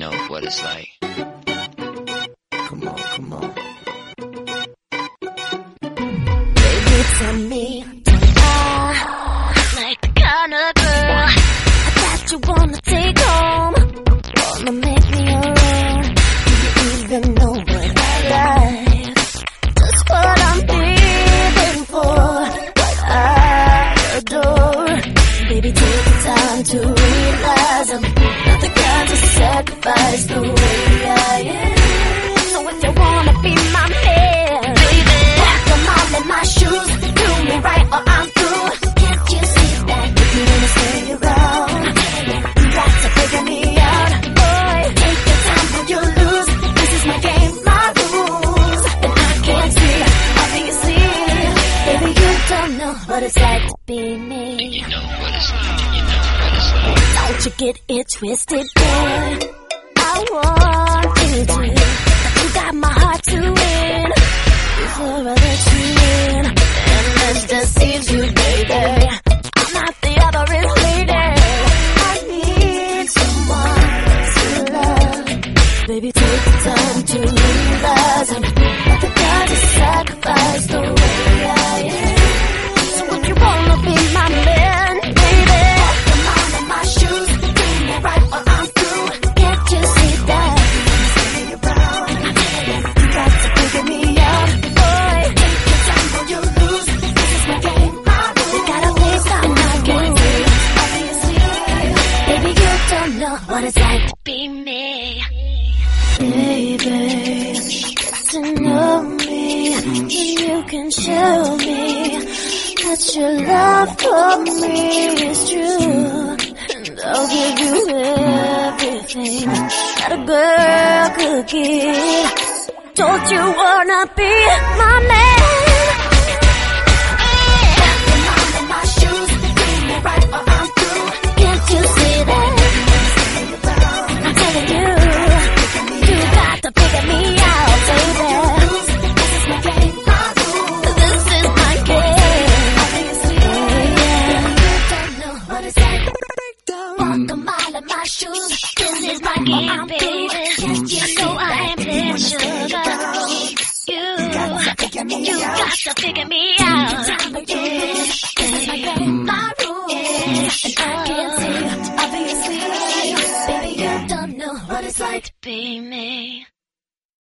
know what it's like. Come on, come on. Baby, tell me, like the kind of girl that you wanna take home, wanna make me your own. Do you even know what I like? Just what I'm feeling for, what I adore. Baby, take the time to realize I'm not the kind to sacrifice the way I am. So if you wanna be my man, baby, walk a mile in my shoes, do me right or I'm through. Can't you see that? If you wanna stay around, you got to figure me out. Boy, take your time or you'll lose. This is my game, my rules, and I can't see, obviously. Baby, you don't know what it's like to be me. You know what it's like, you know what it's like. Don't you get it twisted, boy. I want you to. You got my heart to win. Before I let you in, and this deceives you, baby. I'm not the average lady. I need someone to love. Baby, take the time to realize I'm not the guy to sacrifice the way I am. So if you wanna be my man, baby, walk a mile in my shoes, do me right or I'm through. Can't you see that? You got to figure me out, boy. Take your time or you'll lose. This is my game, my rules. You gotta face out my rules, obviously. Baby, you don't know what it's like to be me. Baby, get to know me, and you can show me that your love for me is true. And I'll give you everything that a girl could give. Don't you wanna be my man? Walk a mile in my shoes, do me right or I'm through. Can't you see that? I'm telling you, you got to figure me out, baby. This is my game, my rules. This is my game. Obviously, yeah. You don't know what it's like. Walk a mile in my shoes. This is my game, baby. Can't you know I'm in sugar? You got to figure me out. This is my game, my rules. And I can't see, obviously. Baby, you don't know what it's like to be